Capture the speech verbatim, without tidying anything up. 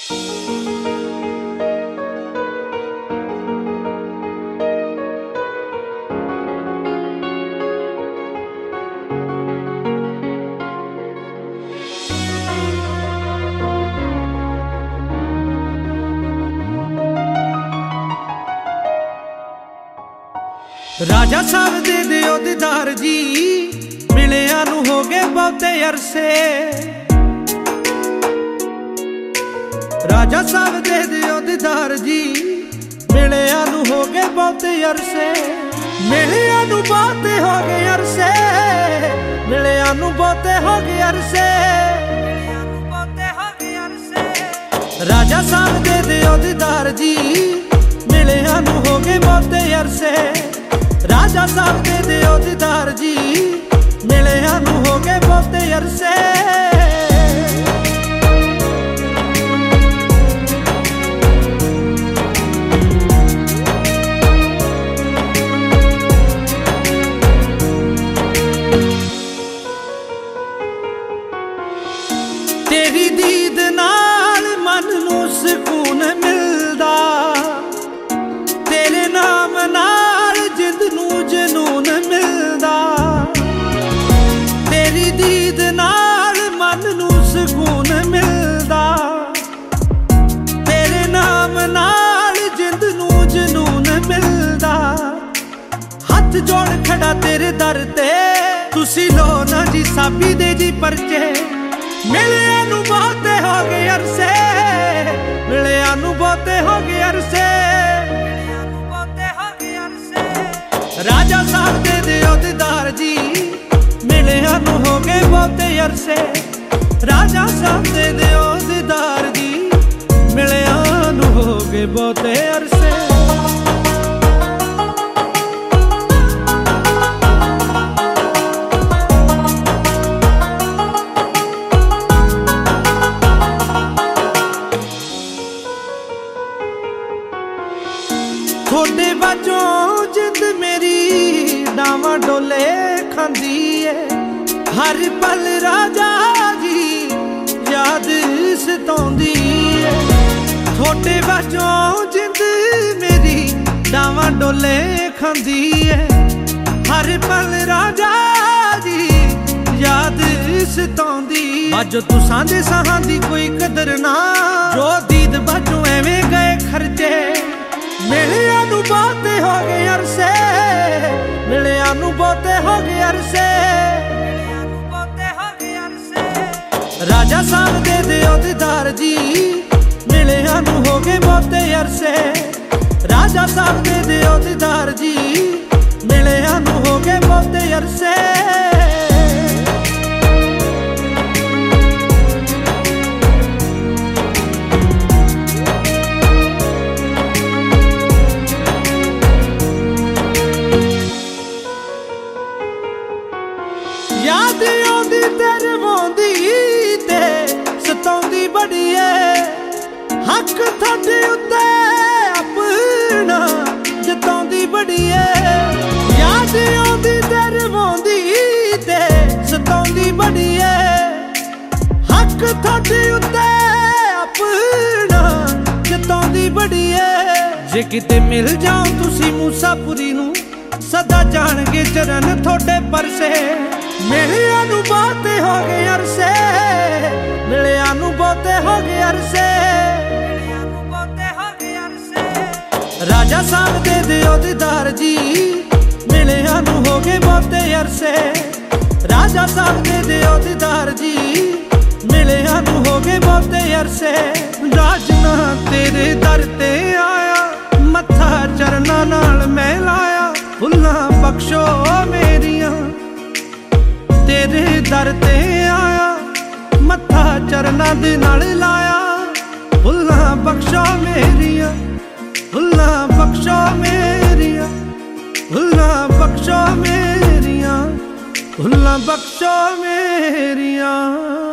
राजा साहब दे दियो दीदार जी, मिलिया नू हो गए बहुते अरसे। राजा साहब दे दियो दीदार जी, मिलिया नू हो गए बहुते अरसे। मिलिया नू बहुते हो गए अरसे, मिलिया नू बहुते हो गए अरसे। राजा साहब दे दियो दीदार जी, मिलिया नू हो गए बहुते अरसे। राजा साहब दे दियो दीदार जी, मिलिया नू हो गए बहुते अरसे। तेरी दीद नाल मन नू सुकून मिलदा, तेरे नाम नाल जिंद नू जनून मिलदा। तेरी दीद नाल मन नू सुकून मिलदा, तेरे नाम नाल जिंद नू जनून मिलदा। हथ जोड़ खड़ा तेरे दर ते, तुसी लो ना जी साबी दे जी परचे। मिलिया नू बहुते हो गए अरसे, मिलिया नू बहुते हो गए अरसे। राजा साहब दे दियो दीदार जी, मिलिया नू हो गए बहुते अरसे। राजा साहब दे दियो दीदार जी, मिलिया नू हो गए बहुते अरसे। थोड़े बाजों जिंद मेरी डावा डोले खांदी है। हर पल राजा जी याद सताउंदी है। थोड़े बाजों जिंद मेरी डावा डोले खांदी है। हर पल राजा जी याद सताउंदी। बाजो तुसां दे साहां दी कोई कदर ना, जो दीद बाजों एवें गए खर्चे। मिलिया नू बहुते हो गए अरसे, मिलिया नू बहुते हो गए अरसे। राजा साहब दे दियो दीदार जी, मिलिया नू हो गए बहुते अरसे। राजा साहब दे दियो दीदार जी, मिलिया नू हो गए बहुते अरसे। याद आउंदी तेरे वांदी ते सताउंदी बड़ी है। हक थोड़े उत्ते अपना जताउंदी बड़ी है। याद आउंदी तेरे वांदी ते सताउंदी बड़ी है। हक थोड़े उत्ते अपना जताउंदी बड़ी है। जे किते मिल जाओ तुसी मूसापुरी नू, सदा जाणगे चरण थोड़े परसे। मिलिया नू बहुते हो गए अरसे, मिलिया नू बहुते हो गए अरसे। राजा साहब दे दियो दीदार जी, मिलिया नू हो गए बहुते अरसे। राजा साहब दे दियो दीदार जी, मिलिया नू हो गए बहुते अरसे। राजना तेरे दर ते आया, मत्था चरना नाल मैं लाया। फुल्लां बख्शो मेरियां, तेरे दर ते आया, मत्था चरना दे नाल लाया। फुल्लां बख्शो मेरियां, फुल्लां बख्शो मेरियां, फुल्लां बख्शो मेरियां, फुल्लां बख्शो मेरियां।